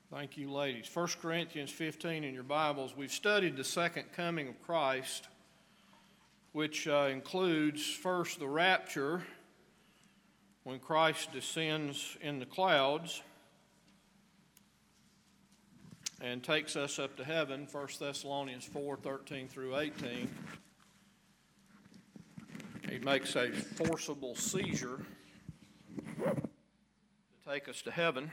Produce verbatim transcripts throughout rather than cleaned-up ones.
Thank you, ladies. First Corinthians fifteen in your Bibles. We've studied the second coming of Christ, which uh, includes first the rapture, when Christ descends in the clouds and takes us up to heaven, First Thessalonians four, thirteen through eighteen. He makes a forcible seizure to take us to heaven.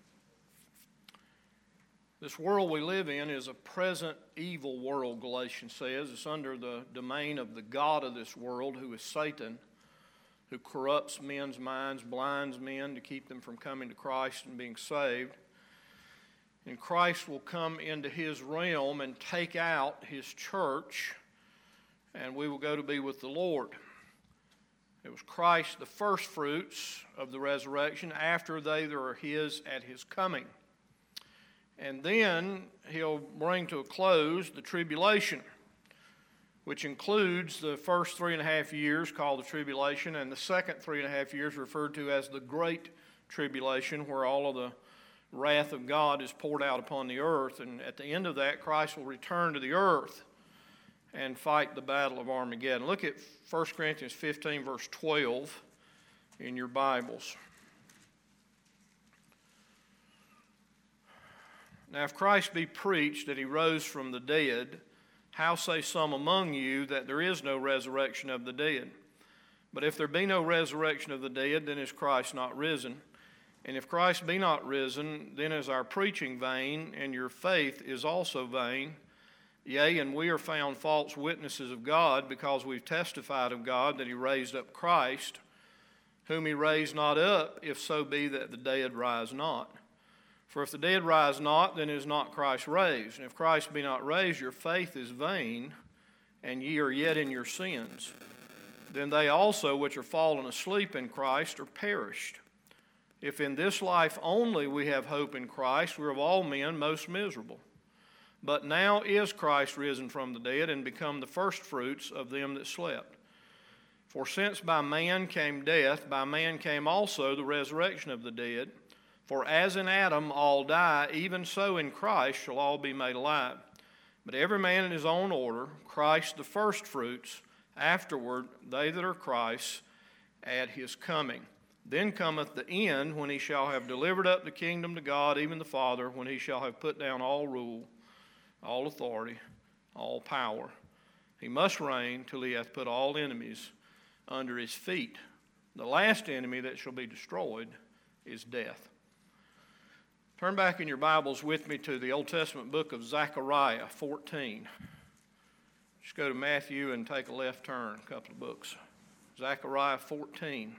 This world we live in is a present evil world, Galatians says. It's under the domain of the god of this world, who is Satan, who corrupts men's minds, blinds men to keep them from coming to Christ and being saved. And Christ will come into his realm and take out his church, and we will go to be with the Lord. It was Christ, the first fruits of the resurrection, after they that are his at his coming. And then he'll bring to a close the tribulation, which includes the first three and a half years called the tribulation, and the second three and a half years referred to as the great tribulation, where all of the wrath of God is poured out upon the earth. And at the end of that, Christ will return to the earth and fight the battle of Armageddon. Look at First Corinthians fifteen, verse twelve in your Bibles. Now, if Christ be preached that he rose from the dead, how say some among you that there is no resurrection of the dead? But if there be no resurrection of the dead, then is Christ not risen? And if Christ be not risen, then is our preaching vain, and your faith is also vain. Yea, and we are found false witnesses of God, because we've testified of God that he raised up Christ, whom he raised not up, if so be that the dead rise not. For if the dead rise not, then is not Christ raised. And if Christ be not raised, your faith is vain, and ye are yet in your sins. Then they also which are fallen asleep in Christ are perished. If in this life only we have hope in Christ, we are of all men most miserable. But now is Christ risen from the dead, and become the firstfruits of them that slept. For since by man came death, by man came also the resurrection of the dead. For as in Adam all die, even so in Christ shall all be made alive. But every man in his own order, Christ the firstfruits, afterward they that are Christ's at his coming. Then cometh the end, when he shall have delivered up the kingdom to God, even the Father, when he shall have put down all rule, all authority, all power. He must reign till he hath put all enemies under his feet. The last enemy that shall be destroyed is death. Turn back in your Bibles with me to the Old Testament book of Zechariah fourteen. Just go to Matthew and take a left turn, a couple of books. Zechariah fourteen.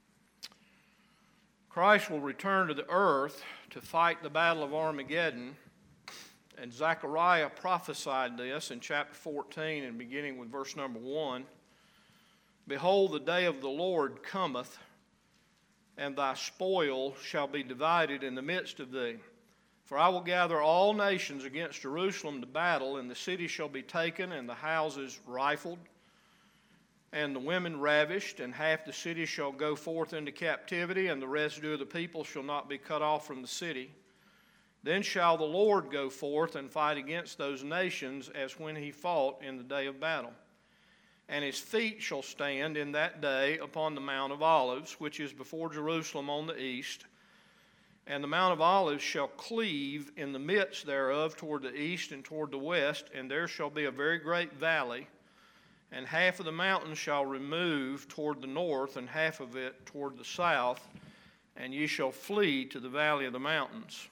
Christ will return to the earth to fight the battle of Armageddon, and Zechariah prophesied this in chapter fourteen and beginning with verse number one. Behold, the day of the Lord cometh, and thy spoil shall be divided in the midst of thee. For I will gather all nations against Jerusalem to battle, and the city shall be taken, and the houses rifled, and the women ravished, and half the city shall go forth into captivity, and the residue of the people shall not be cut off from the city. Then shall the Lord go forth and fight against those nations, as when he fought in the day of battle. And his feet shall stand in that day upon the Mount of Olives, which is before Jerusalem on the east. And the Mount of Olives shall cleave in the midst thereof toward the east and toward the west, and there shall be a very great valley. And half of the mountain shall remove toward the north, and half of it toward the south, and ye shall flee to the valley of the mountains.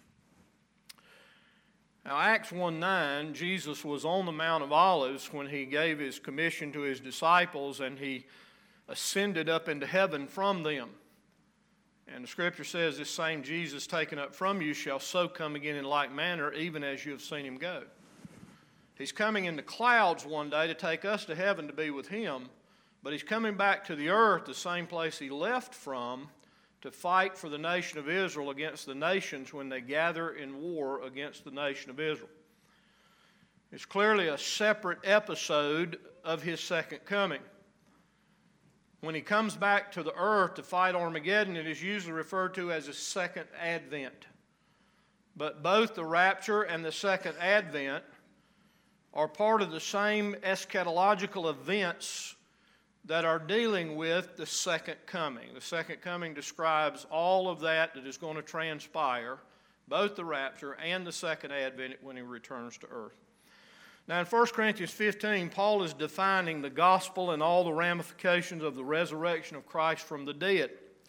Now, Acts one nine, Jesus was on the Mount of Olives when he gave his commission to his disciples, and he ascended up into heaven from them. And the scripture says, this same Jesus taken up from you shall so come again in like manner, even as you have seen him go. He's coming in the clouds one day to take us to heaven to be with him, but he's coming back to the earth, the same place he left from, to fight for the nation of Israel against the nations when they gather in war against the nation of Israel. It's clearly a separate episode of his second coming. When he comes back to the earth to fight Armageddon, it is usually referred to as a second advent. But both the rapture and the second advent are part of the same eschatological events that are dealing with the second coming. The second coming describes all of that that is going to transpire, both the rapture and the second advent when he returns to earth. Now in First Corinthians fifteen, Paul is defining the gospel and all the ramifications of the resurrection of Christ from the dead.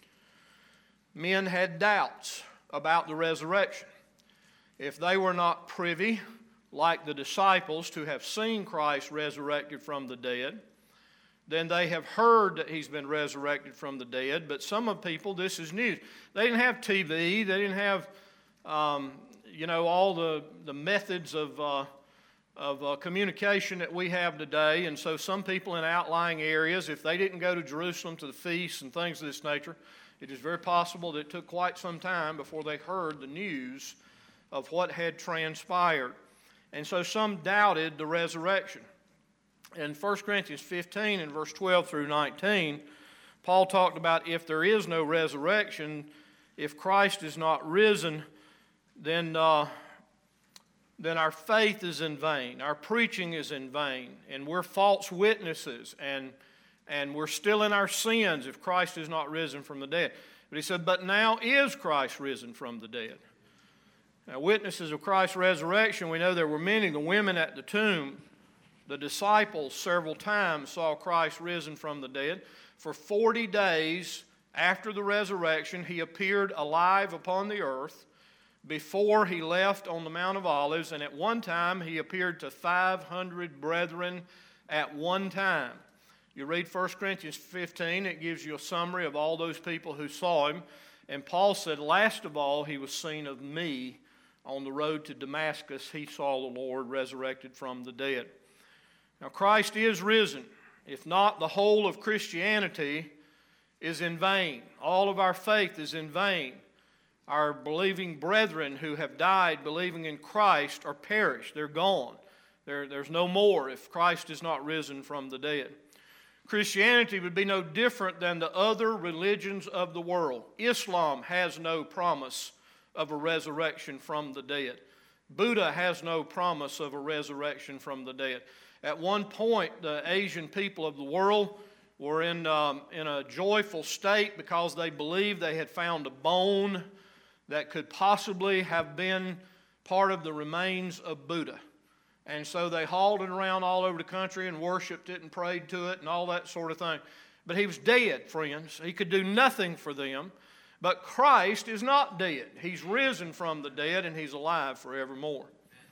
Men had doubts about the resurrection. If they were not privy, like the disciples, to have seen Christ resurrected from the dead, then they have heard that he's been resurrected from the dead. But some of people, this is news. They didn't have T V. They didn't have, um, you know, all the, the methods of, uh, of uh, communication that we have today. And so some people in outlying areas, if they didn't go to Jerusalem to the feasts and things of this nature, it is very possible that it took quite some time before they heard the news of what had transpired. And so some doubted the resurrection. In First Corinthians fifteen, in verse twelve through nineteen, Paul talked about if there is no resurrection, if Christ is not risen, then, uh, then our faith is in vain, our preaching is in vain, and we're false witnesses, and, and we're still in our sins if Christ is not risen from the dead. But he said, but now is Christ risen from the dead. Now, witnesses of Christ's resurrection, we know there were many. The women at the tomb, the disciples several times saw Christ risen from the dead. For forty days after the resurrection, he appeared alive upon the earth before he left on the Mount of Olives. And at one time, he appeared to five hundred brethren at one time. You read First Corinthians fifteen, it gives you a summary of all those people who saw him. And Paul said, last of all, he was seen of me. On the road to Damascus, he saw the Lord resurrected from the dead. Now, Christ is risen. If not, the whole of Christianity is in vain. All of our faith is in vain. Our believing brethren who have died believing in Christ are perished. They're gone. There, there's no more if Christ is not risen from the dead. Christianity would be no different than the other religions of the world. Islam has no promise of a resurrection from the dead. Buddha has no promise of a resurrection from the dead. At one point, the Asian people of the world were in, um, in a joyful state because they believed they had found a bone that could possibly have been part of the remains of Buddha. And so they hauled it around all over the country and worshiped it and prayed to it and all that sort of thing. But he was dead, friends. He could do nothing for them. But Christ is not dead. He's risen from the dead and he's alive forevermore.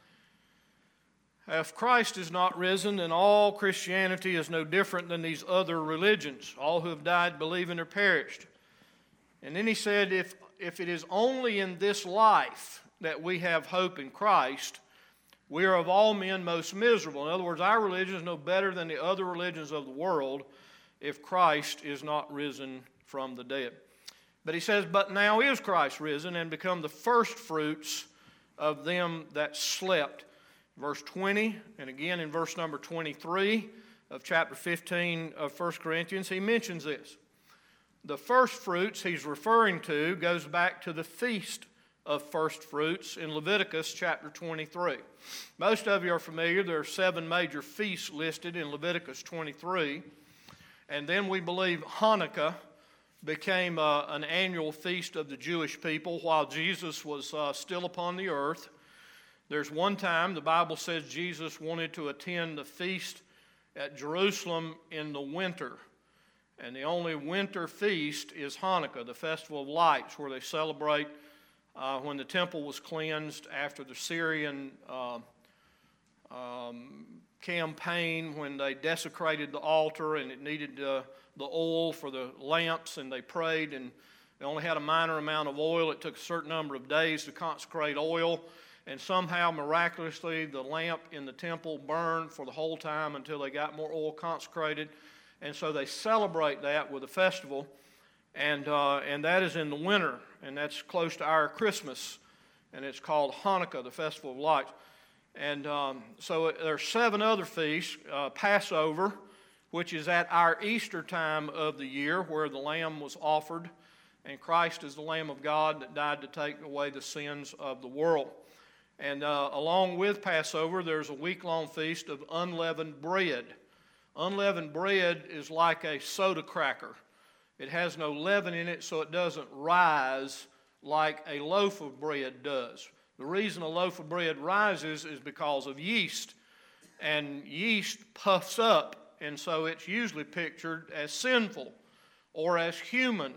If Christ is not risen, then all Christianity is no different than these other religions. All who have died believing are perished. And then he said, if, if it is only in this life that we have hope in Christ, we are of all men most miserable. In other words, our religion is no better than the other religions of the world if Christ is not risen from the dead. But he says, but now is Christ risen and become the first fruits of them that slept. Verse twenty, and again in verse number twenty-three of chapter fifteen of First Corinthians, he mentions this. The first fruits he's referring to goes back to the feast of first fruits in Leviticus chapter twenty-three. Most of you are familiar. There are seven major feasts listed in Leviticus twenty-three. And then we believe Hanukkah became uh, an annual feast of the Jewish people while Jesus was uh, still upon the earth. There's one time the Bible says Jesus wanted to attend the feast at Jerusalem in the winter. And the only winter feast is Hanukkah, the Festival of Lights, where they celebrate uh, when the temple was cleansed after the Syrian uh, um, campaign, when they desecrated the altar and it needed uh, the oil for the lamps, and they prayed, and they only had a minor amount of oil. It took a certain number of days to consecrate oil, and somehow, miraculously, the lamp in the temple burned for the whole time until they got more oil consecrated. And so they celebrate that with a festival, and, uh, and that is in the winter, and that's close to our Christmas, and it's called Hanukkah, the Festival of Lights. And um, so there are seven other feasts, uh, Passover, which is at our Easter time of the year, where the lamb was offered And Christ is the Lamb of God that died to take away the sins of the world. And uh, along with Passover, there's a week-long feast of unleavened bread. Unleavened bread is like a soda cracker. It has no leaven in it, so it doesn't rise like a loaf of bread does. The reason a loaf of bread rises is because of yeast. And yeast puffs up, and so it's usually pictured as sinful or as human.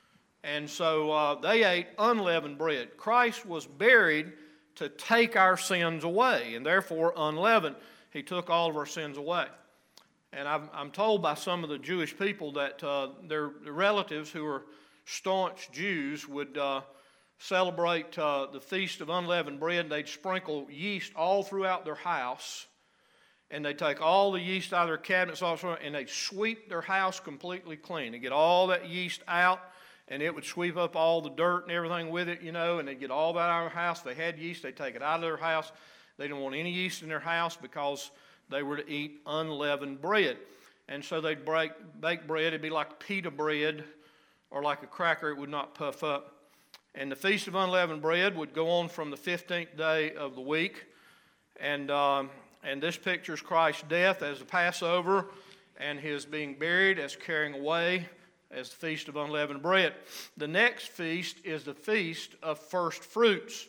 And so uh, they ate unleavened bread. Christ was buried to take our sins away, and therefore unleavened. He took all of our sins away. And I'm, I'm told by some of the Jewish people that uh, their, their relatives who are staunch Jews would uh, celebrate uh, the Feast of Unleavened Bread. They'd sprinkle yeast all throughout their house, and they'd take all the yeast out of their cabinets, and they'd sweep their house completely clean. They'd get all that yeast out, and it would sweep up all the dirt and everything with it, you know, and they'd get all that out of their house. If they had yeast, they'd take it out of their house. They didn't want any yeast in their house because they were to eat unleavened bread. And so they'd break, bake bread. It'd be like pita bread or like a cracker. It would not puff up. And the Feast of Unleavened Bread would go on from the fifteenth day of the week. And, um, and this pictures Christ's death as the Passover and his being buried as carrying away as the Feast of Unleavened Bread. The next feast is the Feast of First Fruits.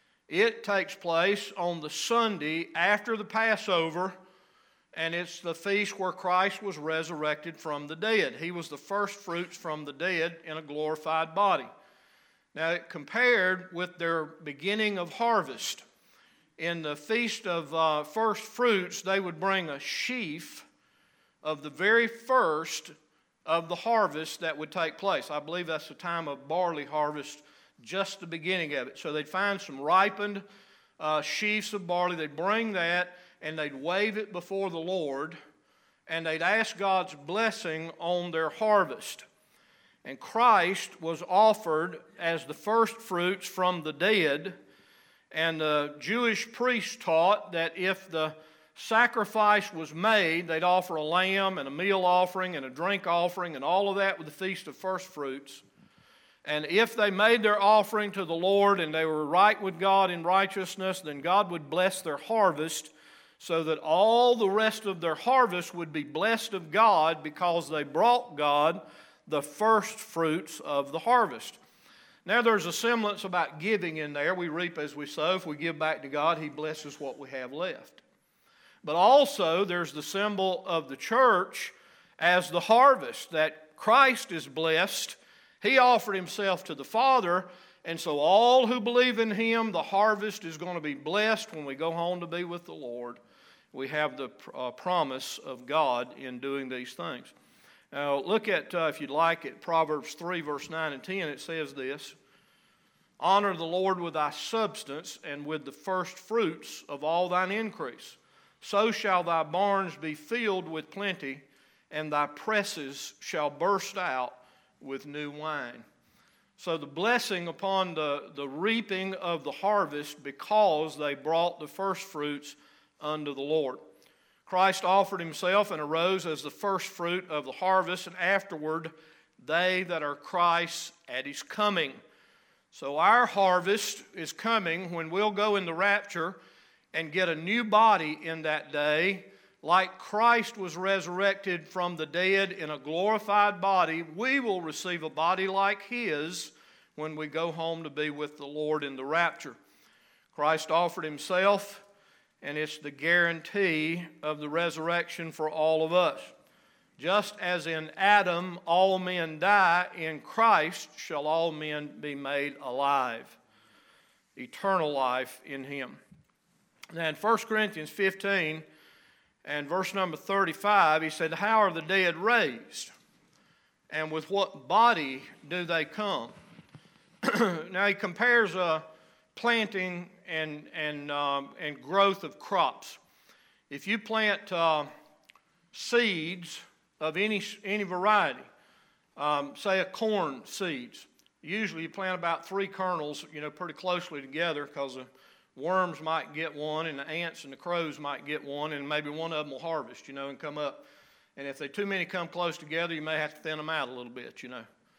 It takes place on the Sunday after the Passover, and it's the feast where Christ was resurrected from the dead. He was the first fruits from the dead in a glorified body. Now, it compared with their beginning of harvest. In the Feast of uh, First Fruits, they would bring a sheaf of the very first of the harvest that would take place. I believe that's the time of barley harvest, just the beginning of it. So they'd find some ripened uh, sheaves of barley. They'd bring that, and they'd wave it before the Lord, and they'd ask God's blessing on their harvest. And Christ was offered as the first fruits from the dead, and the Jewish priests taught that if the sacrifice was made, they'd offer a lamb and a meal offering and a drink offering and all of that with the Feast of First Fruits. And if they made their offering to the Lord and they were right with God in righteousness, then God would bless their harvest so that all the rest of their harvest would be blessed of God because they brought God the first fruits of the harvest. Now there's a semblance about giving in there. We reap as we sow. If we give back to God, He blesses what we have left. But also there's the symbol of the church as the harvest, that Christ is blessed. He offered Himself to the Father, and so all who believe in Him, the harvest is going to be blessed when we go home to be with the Lord. We have the uh, promise of God in doing these things. Now look at, uh, if you'd like, at Proverbs three, verse nine and ten. It says this: "Honor the Lord with thy substance and with the first fruits of all thine increase. So shall thy barns be filled with plenty, and thy presses shall burst out with new wine." So the blessing upon the, the reaping of the harvest because they brought the first fruits unto the Lord. Christ offered Himself and arose as the first fruit of the harvest, and afterward they that are Christ's at His coming. So our harvest is coming when we'll go in the rapture and get a new body in that day. Like Christ was resurrected from the dead in a glorified body, we will receive a body like His when we go home to be with the Lord in the rapture. Christ offered Himself, and it's the guarantee of the resurrection for all of us. Just as in Adam all men die, in Christ shall all men be made alive. Eternal life in Him. Now in First Corinthians fifteen and verse number thirty-five, he said, "How are the dead raised? And with what body do they come?" Now he compares uh, planting and, and, um, and growth of crops. If you plant uh, seeds of any, any variety, um, say a corn seeds, usually you plant about three kernels, you know, pretty closely together, because the worms might get one and the ants and the crows might get one, and maybe one of them will harvest, you know, and come up. And if they too many come close together, you may have to thin them out a little bit, you know.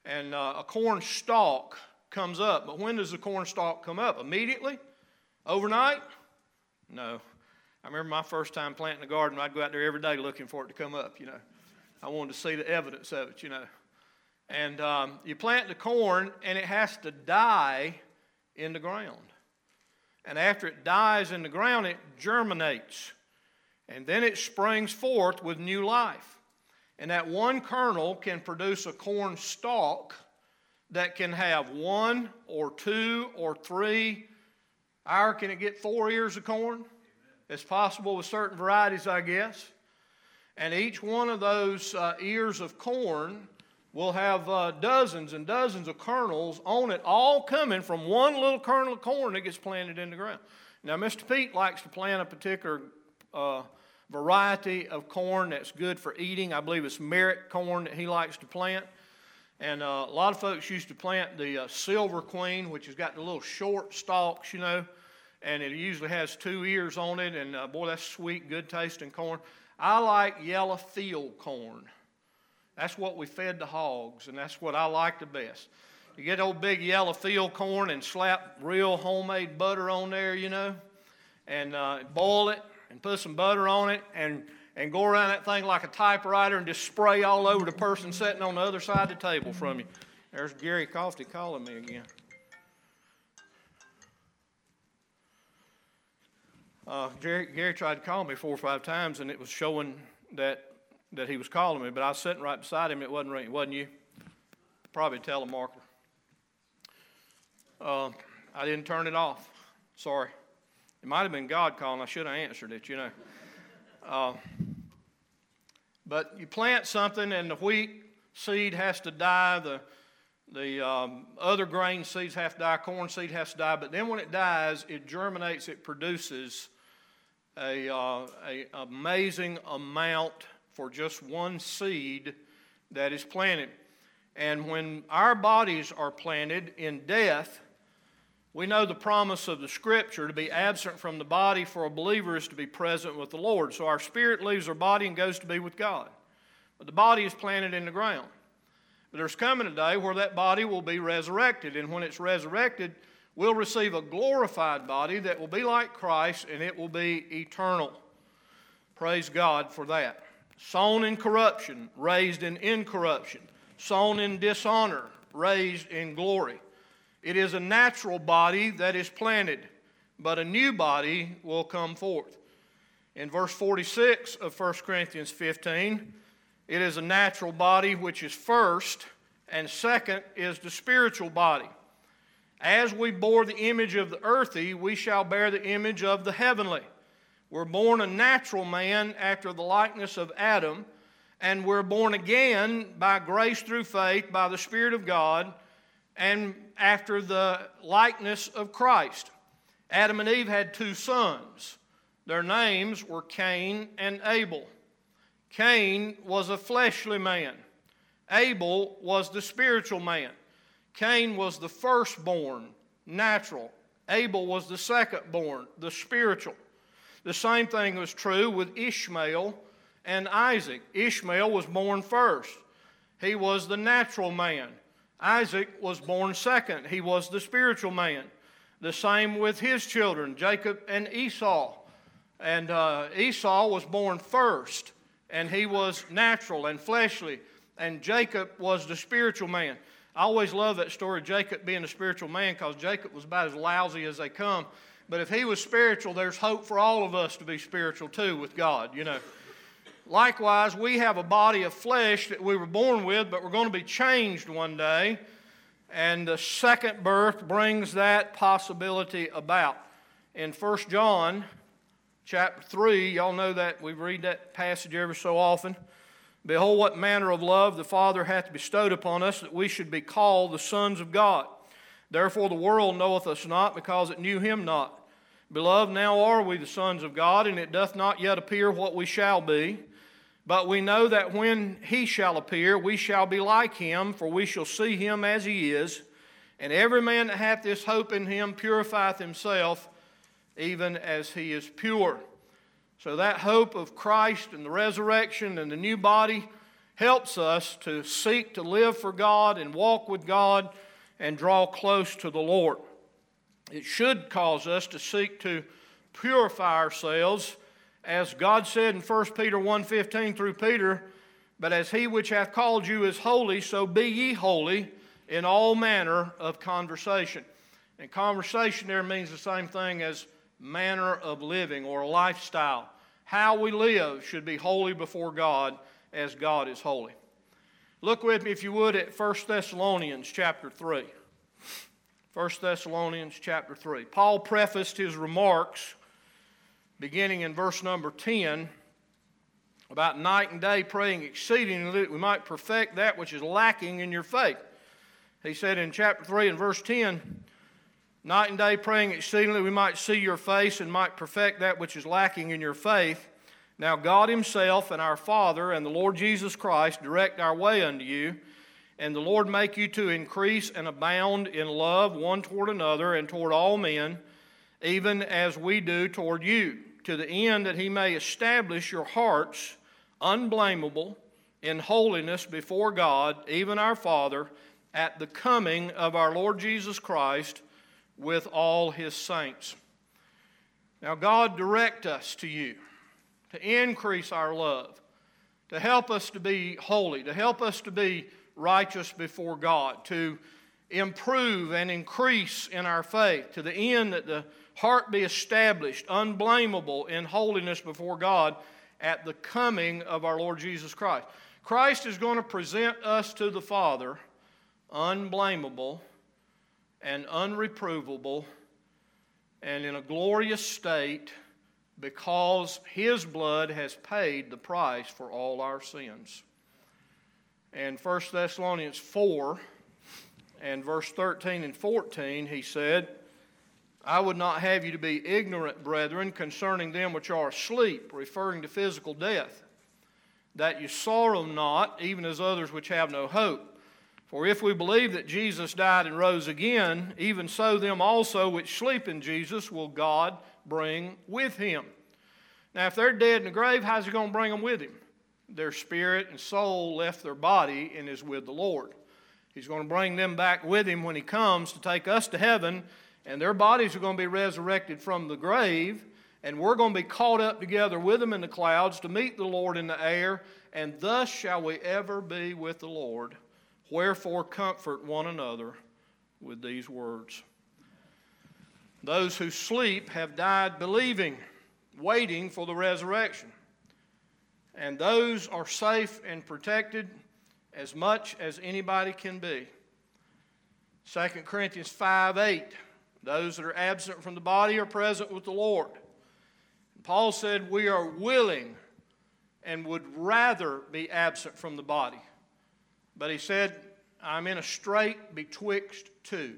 and uh, a corn stalk comes up. But when does the corn stalk come up? Immediately? Overnight? No. I remember my first time planting a garden, I'd go out there every day looking for it to come up, you know. I wanted to see the evidence of it, you know. And um, you plant the corn, and it has to die in the ground. And after it dies in the ground, it germinates. And then it springs forth with new life. And that one kernel can produce a corn stalk that can have one or two or three. Or can it get four ears of corn? It's possible with certain varieties, I guess. And each one of those uh, ears of corn will have uh, dozens and dozens of kernels on it, all coming from one little kernel of corn that gets planted in the ground. Now, Mister Pete likes to plant a particular uh, variety of corn that's good for eating. I believe it's merit corn that he likes to plant. And uh, a lot of folks used to plant the uh, Silver Queen, which has got the little short stalks, you know, and it usually has two ears on it. And, uh, boy, that's sweet, good tasting corn. I like yellow field corn. That's what we fed the hogs, and that's what I like the best. You get old big yellow field corn and slap real homemade butter on there, you know, and uh, boil it and put some butter on it and, and go around that thing like a typewriter and just spray all over the person sitting on the other side of the table from you. There's Gary Coffey calling me again. Uh, Gary, Gary tried to call me four or five times, and it was showing that that he was calling me, but I was sitting right beside him. It wasn't ringing. Wasn't you? Probably a telemarketer. Uh, I didn't turn it off. Sorry. It might have been God calling. I should have answered it, you know. Uh, but you plant something, and the wheat seed has to die. The the um, other grain seeds have to die. Corn seed has to die. But then when it dies, it germinates. It produces a, uh, a amazing amount for just one seed that is planted. And when our bodies are planted in death, we know the promise of the Scripture to be absent from the body for a believer is to be present with the Lord. So our spirit leaves our body and goes to be with God. But the body is planted in the ground. But there's coming a day where that body will be resurrected. And when it's resurrected, we'll receive a glorified body that will be like Christ, and it will be eternal. Praise God for that. Sown in corruption, raised in incorruption. Sown in dishonor, raised in glory. It is a natural body that is planted, but a new body will come forth. In verse forty-six of First Corinthians fifteen, it is a natural body which is first, and second is the spiritual body. As we bore the image of the earthy, we shall bear the image of the heavenly. We're born a natural man after the likeness of Adam, and we're born again by grace through faith by the Spirit of God and after the likeness of Christ. Adam and Eve had two sons. Their names were Cain and Abel. Cain was a fleshly man. Abel was the spiritual man. Cain was the firstborn, natural. Abel was the secondborn, the spiritual. The same thing was true with Ishmael and Isaac. Ishmael was born first. He was the natural man. Isaac was born second. He was the spiritual man. The same with his children, Jacob and Esau. And uh, Esau was born first, and he was natural and fleshly. And Jacob was the spiritual man. I always love that story of Jacob being a spiritual man, because Jacob was about as lousy as they come. But if he was spiritual, there's hope for all of us to be spiritual too with God, you know. Likewise, we have a body of flesh that we were born with, but we're going to be changed one day. And the second birth brings that possibility about. In First John chapter three, y'all know that we read that passage every so often. Behold, what manner of love the Father hath bestowed upon us, that we should be called the sons of God. Therefore the world knoweth us not, because it knew him not. Beloved, now are we the sons of God, and it doth not yet appear what we shall be. But we know that when he shall appear, we shall be like him, for we shall see him as he is. And every man that hath this hope in him purifieth himself, even as he is pure. So that hope of Christ and the resurrection and the new body helps us to seek to live for God and walk with God and draw close to the Lord. It should cause us to seek to purify ourselves, as God said in First Peter one fifteen through Peter, "But as he which hath called you is holy, so be ye holy in all manner of conversation." And conversation there means the same thing as manner of living or lifestyle. How we live should be holy before God as God is holy. Look with me, if you would, at First Thessalonians chapter three. First Thessalonians chapter three. Paul prefaced his remarks beginning in verse number ten about night and day praying exceedingly that we might perfect that which is lacking in your faith. He said in chapter three and verse ten, "Night and day praying exceedingly we might see your face and might perfect that which is lacking in your faith. Now God himself and our Father and the Lord Jesus Christ direct our way unto you, and the Lord make you to increase and abound in love one toward another and toward all men, even as we do toward you, to the end that he may establish your hearts unblameable in holiness before God, even our Father, at the coming of our Lord Jesus Christ with all his saints." Now God direct us to you, to increase our love, to help us to be holy, to help us to be righteous before God, to improve and increase in our faith, to the end that the heart be established, unblameable in holiness before God at the coming of our Lord Jesus Christ. Christ is going to present us to the Father unblameable and unreprovable and in a glorious state, because his blood has paid the price for all our sins. In First Thessalonians four and verse thirteen and fourteen, he said, "I would not have you to be ignorant, brethren, concerning them which are asleep," referring to physical death, "that you sorrow not, even as others which have no hope. For if we believe that Jesus died and rose again, even so them also which sleep in Jesus will God bring with him." Now, if they're dead in the grave, how's he going to bring them with him? Their spirit and soul left their body and is with the Lord. He's going to bring them back with him when he comes to take us to heaven, and their bodies are going to be resurrected from the grave, and we're going to be caught up together with them in the clouds to meet the Lord in the air, and thus shall we ever be with the Lord. Wherefore comfort one another with these words. Those who sleep have died believing, waiting for the resurrection. And those are safe and protected as much as anybody can be. Second Corinthians five eight, those that are absent from the body are present with the Lord. Paul said we are willing and would rather be absent from the body. But he said, I'm in a strait betwixt two.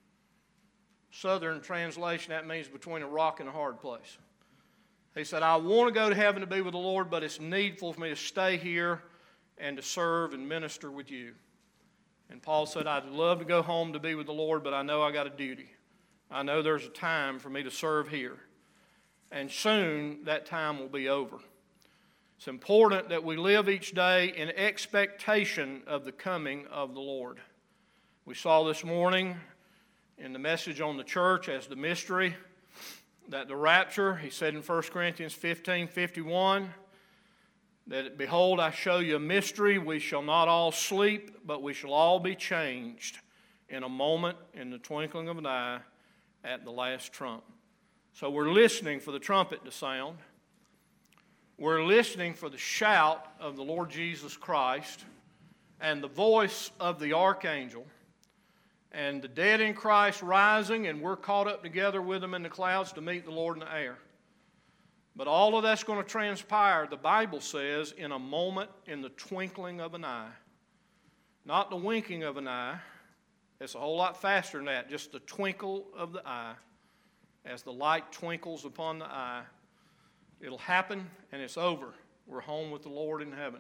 Southern translation, that means between a rock and a hard place. He said, I want to go to heaven to be with the Lord, but it's needful for me to stay here and to serve and minister with you. And Paul said, I'd love to go home to be with the Lord, but I know I got a duty. I know there's a time for me to serve here. And soon that time will be over. It's important that we live each day in expectation of the coming of the Lord. We saw this morning in the message on the church as the mystery that the rapture, he said in First Corinthians fifteen fifty-one, that behold, I show you a mystery. We shall not all sleep, but we shall all be changed in a moment, in the twinkling of an eye, at the last trump. So we're listening for the trumpet to sound. We're listening for the shout of the Lord Jesus Christ and the voice of the archangel and the dead in Christ rising, and we're caught up together with them in the clouds to meet the Lord in the air. But all of that's going to transpire, the Bible says, in a moment, in the twinkling of an eye. Not the winking of an eye. It's a whole lot faster than that. Just the twinkle of the eye. As the light twinkles upon the eye, it'll happen and it's over. We're home with the Lord in heaven.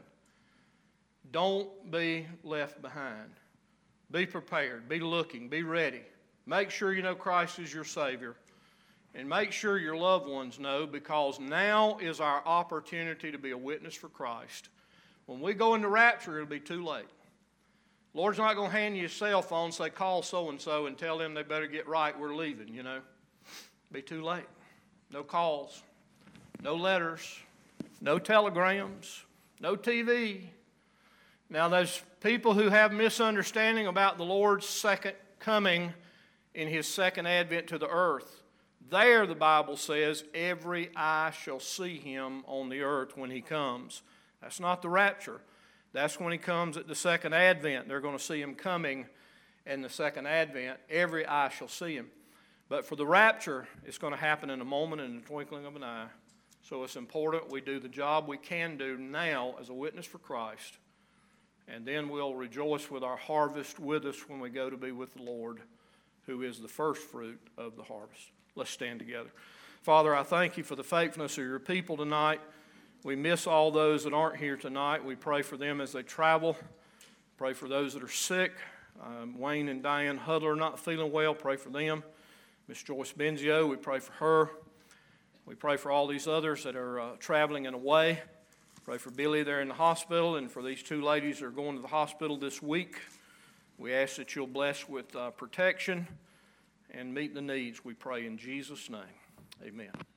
Don't be left behind. Be prepared. Be looking. Be ready. Make sure you know Christ is your Savior. And make sure your loved ones know, because now is our opportunity to be a witness for Christ. When we go into rapture, it'll be too late. Lord's not going to hand you a cell phone and say, call so-and-so and tell them they better get right, we're leaving, you know. It'll be too late. No calls, no letters, no telegrams, no T V. Now, those people who have misunderstanding about the Lord's second coming in His second advent to the earth, there the Bible says, every eye shall see Him on the earth when He comes. That's not the rapture. That's when He comes at the second advent. They're going to see Him coming in the second advent. Every eye shall see Him. But for the rapture, it's going to happen in a moment, in the twinkling of an eye. So it's important we do the job we can do now as a witness for Christ. And then we'll rejoice with our harvest with us when we go to be with the Lord, who is the first fruit of the harvest. Let's stand together. Father, I thank You for the faithfulness of Your people tonight. We miss all those that aren't here tonight. We pray for them as they travel. Pray for those that are sick. Um, Wayne and Diane Huddler not feeling well. Pray for them. Miss Joyce Benzio, we pray for her. We pray for all these others that are uh, traveling and away. Pray for Billy there in the hospital and for these two ladies that are going to the hospital this week. We ask that You'll bless with uh, protection and meet the needs, we pray in Jesus' name. Amen.